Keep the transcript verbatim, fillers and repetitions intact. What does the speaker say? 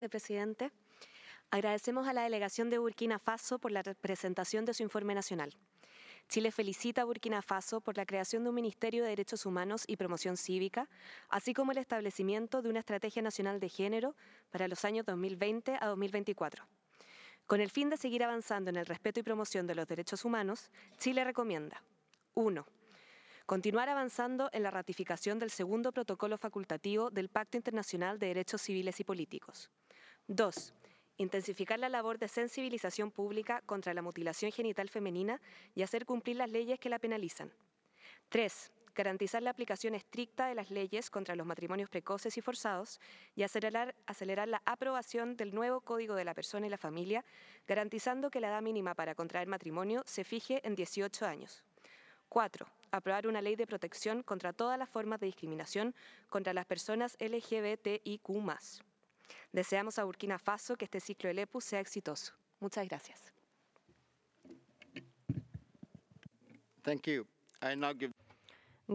Presidente. Agradecemos a la delegación de Burkina Faso por la presentación de su informe nacional. Chile felicita a Burkina Faso por la creación de un Ministerio de Derechos Humanos y Promoción Cívica, así como el establecimiento de una Estrategia Nacional de Género para los años dos mil veinte a dos mil veinticuatro. Con el fin de seguir avanzando en el respeto y promoción de los derechos humanos, Chile recomienda: uno. Continuar avanzando en la ratificación del segundo protocolo facultativo del Pacto Internacional de Derechos Civiles y Políticos. dos. Intensificar la labor de sensibilización pública contra la mutilación genital femenina y hacer cumplir las leyes que la penalizan. tres. Garantizar la aplicación estricta de las leyes contra los matrimonios precoces y forzados y acelerar, acelerar la aprobación del nuevo Código de la Persona y la Familia, garantizando que la edad mínima para contraer matrimonio se fije en dieciocho años. cuatro. Aprobar una ley de protección contra todas las formas de discriminación contra las personas L G B T I Q más. Deseamos a Burkina Faso que este ciclo del E P U sea exitoso. Muchas gracias. Thank you. I now give